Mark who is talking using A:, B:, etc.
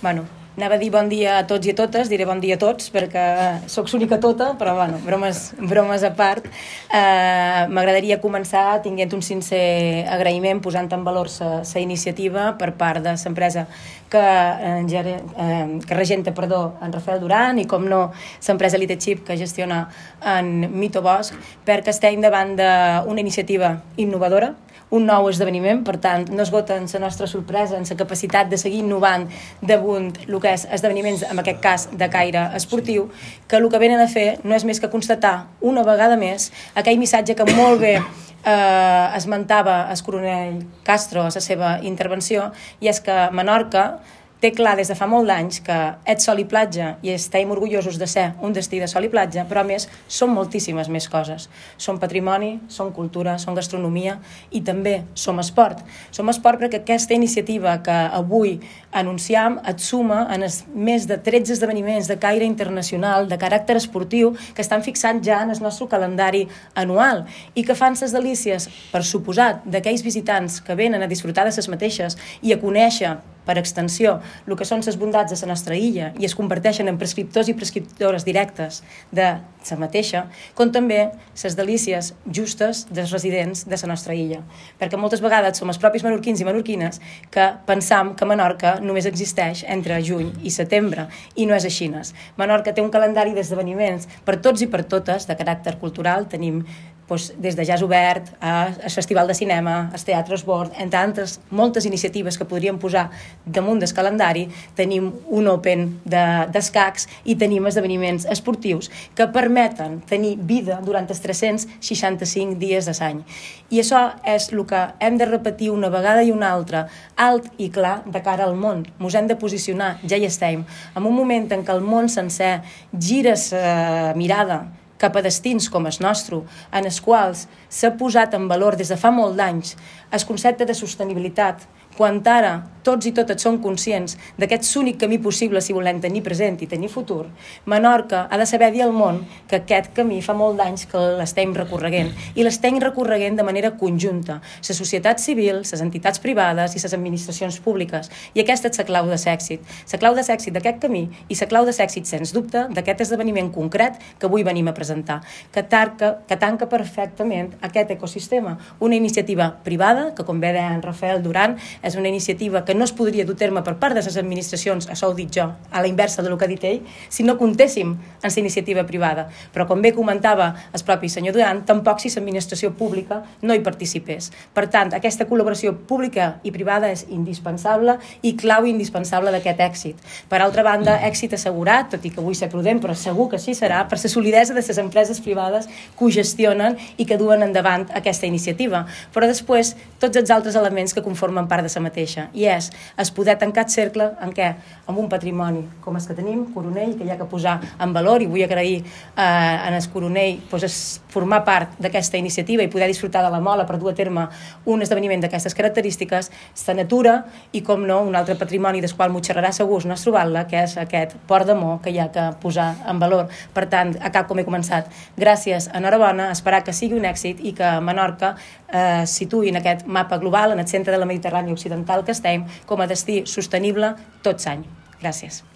A: Bueno, anava a dir bon dia a tots i a totes, diré bon dia a tots, perquè sóc l'única tota, però bueno, bromes a part. M'agradaria començar tinguent un sincer agraïment, posant en valor la iniciativa per part de l'empresa que regenta en Rafael Duran i, com no, l'empresa Litechip que gestiona en Mito Bosch, perquè estem davant d'una iniciativa innovadora, un nou esdeveniment, per tant, no esgoten la nostra sorpresa en la capacitat de seguir innovant damunt el que és esdeveniments, en aquest cas de caire esportiu, que el que venen a fer no és més que constatar una vegada més aquell missatge que molt bé esmentava el coronel Castro a la seva intervenció, i és que Menorca té clar des de fa molt d'anys que és sol i platja i estem orgullosos de ser un destí de sol i platja, però a més són moltíssimes més coses. Som patrimoni, som cultura, som gastronomia i també som esport. Som esport perquè aquesta iniciativa que avui anunciam et suma en més de 13 esdeveniments de caire internacional, de caràcter esportiu, que estan fixant ja en el nostre calendari anual i que fan ses delícies, per suposat, d'aquells visitants que venen a disfrutar de ses mateixes i a conèixer per extensió el que són les bondats de la nostra illa i es converteixen en prescriptors i prescriptores directes de la mateixa, com també les delícies justes dels residents de la nostra illa. Perquè moltes vegades som els propis menorquins i menorquines que pensam que Menorca només existeix entre juny i setembre, i no és així. Menorca té un calendari d'esdeveniments per tots i per totes de caràcter cultural. Tenim des de jazz obert, al Festival de Cinema, al Teatre Esbord, entre altres moltes iniciatives que podríem posar damunt del calendari. Tenim un Open d'escacs i tenim esdeveniments esportius que permeten tenir vida durant els 365 dies de l'any. I això és el que hem de repetir una vegada i una altra, alt i clar, de cara al món. Ens hem de posicionar, ja hi estem, en un moment en què el món sencer gira la mirada cap a destins com el nostre, en els quals s'ha posat en valor des de fa molt d'anys el concepte de sostenibilitat, quan ara tots i totes som conscients d'aquest únic camí possible si volem tenir present i tenir futur, Menorca ha de saber dir al món que aquest camí fa molt d'anys que l'estem recorreguent, i l'estem recorreguent de manera conjunta, la societat civil, les entitats privades i les administracions públiques. I aquesta és la clau de l'èxit. La clau de l'èxit d'aquest camí i la clau de l'èxit, sens dubte, d'aquest esdeveniment concret que avui venim a presentar, que tanca perfectament aquest ecosistema. Una iniciativa privada, que com bé deia en Rafael Duran, és una iniciativa que no es podria dur a terme per part de les administracions, això ho dic jo, a la inversa del que ha dit ell, si no comptéssim en la iniciativa privada. Però com bé comentava el propi senyor Duran, tampoc si l'administració pública no hi participés. Per tant, aquesta col·laboració pública i privada és indispensable i clau indispensable d'aquest èxit. Per altra banda, èxit assegurat, tot i que vull ser prudent, però segur que així serà, per la solidesa de les empreses privades que ho gestionen i que duen endavant aquesta iniciativa. Però després, tots els altres elements que conformen part de la mateixa, i és poder tancar el cercle en què, amb un patrimoni com el que tenim, Coronell, que hi ha que posar en valor, i vull agrair en el Coronell formar part d'aquesta iniciativa i poder disfrutar de la Mola per dur a terme un esdeveniment d'aquestes característiques, la natura i, com no, un altre patrimoni del qual m'ho xerrarà segur el nostre Batlle, que és aquest Port d'Amor que hi ha que posar en valor. Per tant, acabo com he començat. Gràcies, enhorabona, esperar que sigui un èxit i que Menorca situï en aquest mapa global, en el centre de la Mediterrània occidental que estem, com a destí sostenible tot l'any. Gràcies.